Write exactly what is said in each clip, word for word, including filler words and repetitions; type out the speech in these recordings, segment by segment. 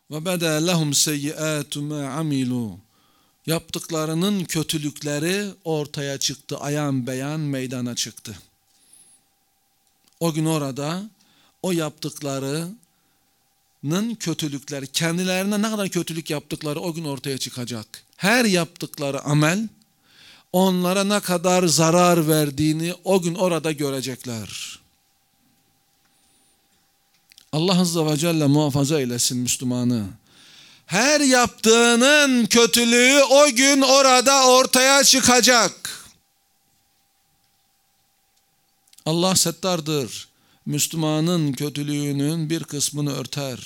Ve beda lehum seyyiatu ma amilu. Yaptıklarının kötülükleri ortaya çıktı, ayan beyan meydana çıktı. O gün orada o yaptıklarının kötülükleri, kendilerine ne kadar kötülük yaptıkları o gün ortaya çıkacak. Her yaptıkları amel onlara ne kadar zarar verdiğini o gün orada görecekler. Allah Azze ve Celle muhafaza eylesin Müslümanı. Her yaptığının kötülüğü o gün orada ortaya çıkacak. Allah settardır. Müslümanın kötülüğünün bir kısmını örter.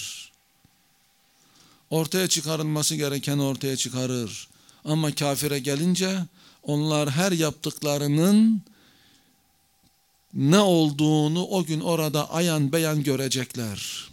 Ortaya çıkarılması gereken ortaya çıkarır. Ama kafire gelince onlar her yaptıklarının ne olduğunu o gün orada ayan beyan görecekler.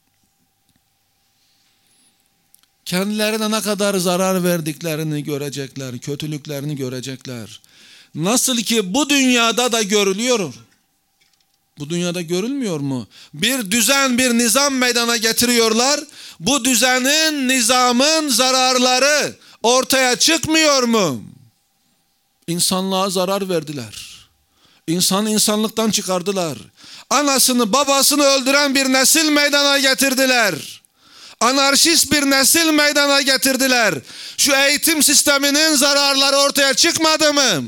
Kendilerine ne kadar zarar verdiklerini görecekler, kötülüklerini görecekler. Nasıl ki bu dünyada da görülüyor. Bu dünyada görülmüyor mu? Bir düzen, bir nizam meydana getiriyorlar. Bu düzenin, nizamın zararları ortaya çıkmıyor mu? İnsanlığa zarar verdiler. İnsanı insanlıktan çıkardılar. Anasını babasını öldüren bir nesil meydana getirdiler. Anarşist bir nesil meydana getirdiler. Şu eğitim sisteminin zararları ortaya çıkmadı mı?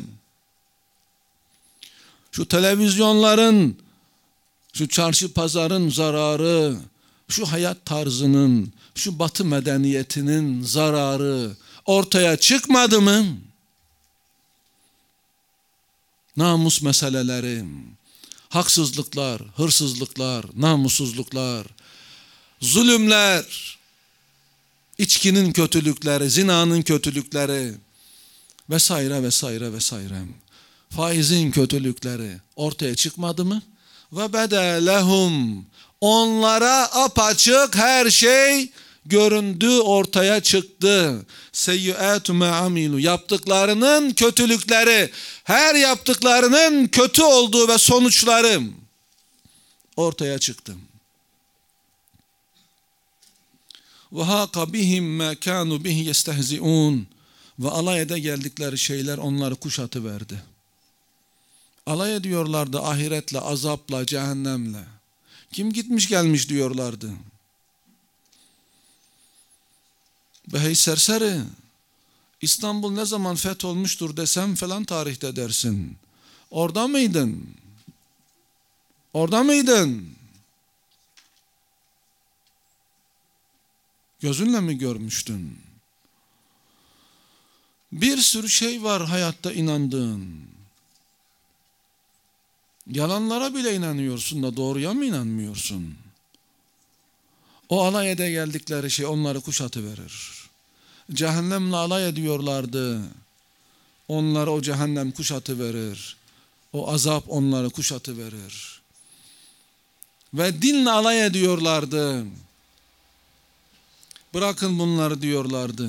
Şu televizyonların, şu çarşı pazarın zararı, şu hayat tarzının, şu batı medeniyetinin zararı ortaya çıkmadı mı? Namus meseleleri, haksızlıklar, hırsızlıklar, namussuzluklar, zulümler, içkinin kötülükleri, zinanın kötülükleri vesaire vesaire vesaire. Faizin kötülükleri ortaya çıkmadı mı? Ve bedelehum, onlara apaçık her şey göründü, ortaya çıktı. Seyyiatu ma amilu, yaptıklarının kötülükleri, her yaptıklarının kötü olduğu ve sonuçları ortaya çıktı. Ve haka bihim ma kanu bihi yestehziun, ve alay ede geldikleri şeyler onları kuşatıverdi. Alay ediyorlardı ahiretle, azapla, cehennemle. Kim gitmiş gelmiş diyorlardı. Be hey serseri, İstanbul ne zaman fetholmuştur desem falan tarihte dersin. Orada mıydın? Orada mıydın? Gözünle mi görmüştün? Bir sürü şey var hayatta inandığın. Yalanlara bile inanıyorsun da doğruya mı inanmıyorsun? O alay ede geldikleri şey onları kuşatıverir. Cehennemle alay ediyorlardı. Onları o cehennem kuşatıverir. O azap onları kuşatıverir. Ve dinle alay ediyorlardı. Bırakın bunları diyorlardı.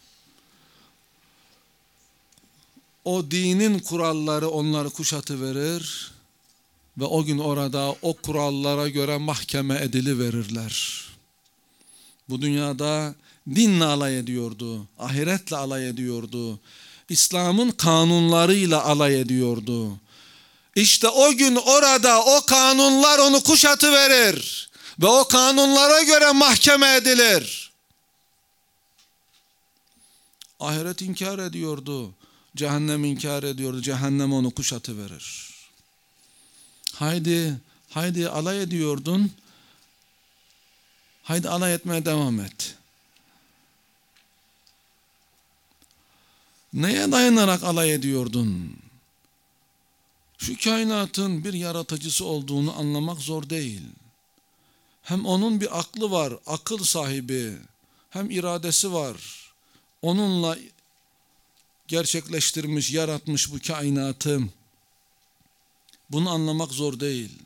O dinin kuralları onları kuşatıverir. Ve o gün orada o kurallara göre mahkeme ediliverirler. Bu dünyada dinle alay ediyordu, ahiretle alay ediyordu, İslam'ın kanunlarıyla alay ediyordu. İşte o gün orada o kanunlar onu kuşatıverir ve o kanunlara göre mahkeme edilir. Ahiret inkar ediyordu, cehennem inkar ediyordu, cehennem onu kuşatıverir. Haydi, haydi alay ediyordun, haydi alay etmeye devam et. Neye dayanarak alay ediyordun? Şu kainatın bir yaratıcısı olduğunu anlamak zor değil. Hem onun bir aklı var, akıl sahibi, hem iradesi var. Onunla gerçekleştirmiş, yaratmış bu kainatı. Bunu anlamak zor değil.